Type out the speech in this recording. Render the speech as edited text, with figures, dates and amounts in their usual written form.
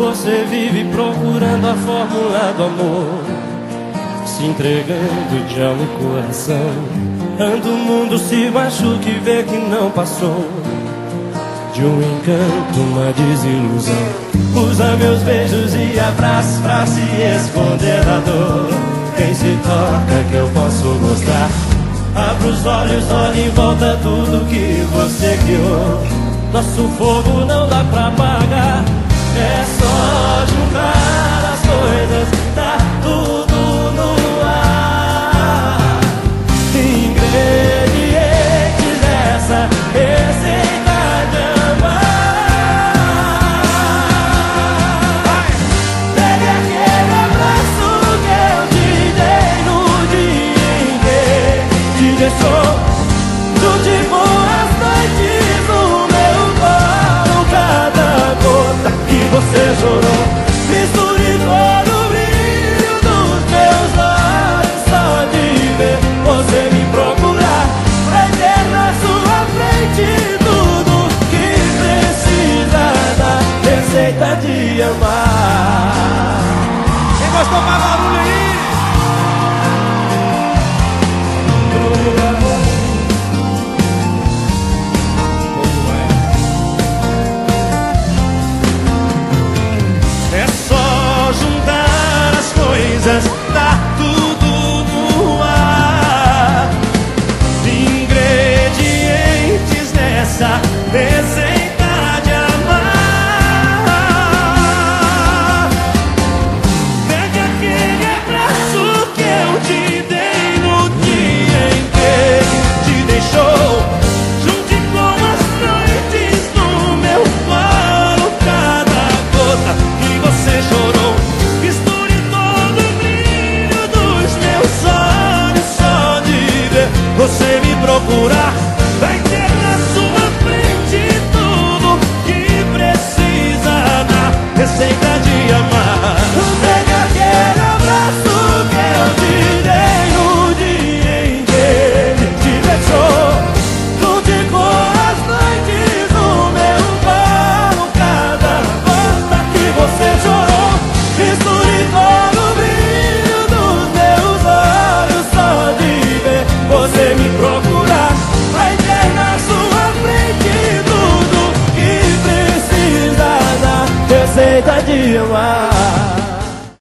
Você vive procurando a fórmula do amor, se entregando de alma e coração. Anda o mundo se machuca e vê que não passou de um encanto, uma desilusão. Usa meus beijos e abraços pra se esconder da dor. Quem se toca que eu posso gostar. Abra os olhos, olha em volta tudo que você criou. Nosso fogo não dá pra apagar. É só juntar as coisas, tá tudo no ar. Ingredientes dessa receita de amar. Pegue aquele abraço que eu te dei no dia em que te deixou. Junte com as noites no meu colo, cada gota que você chorou. Misture todo o brilho dos meus olhos, só de ver você me procurar. Vai ter na sua frente tudo que precisa da receita de amar. Quem gostou, faz barulho aí! Tá tudo no ar. Ingredientes nessa receita de amar. Pegue aquele abraço que eu te dei no dia em que te deixou. Junte com as noites no meu colo, cada gota que você chorou. Você me procurar, vai ter na sua frente tudo que precisa da receita de amar. Pega aquele abraço que eu te dei no dia em que te deixou. Junte com as noites no meu colo, cada gota que você chorou. Misture todo o brilho dos meus olhos, só de ver você me procurar. Vai ter na sua frente tudo que precisa da receita de amar.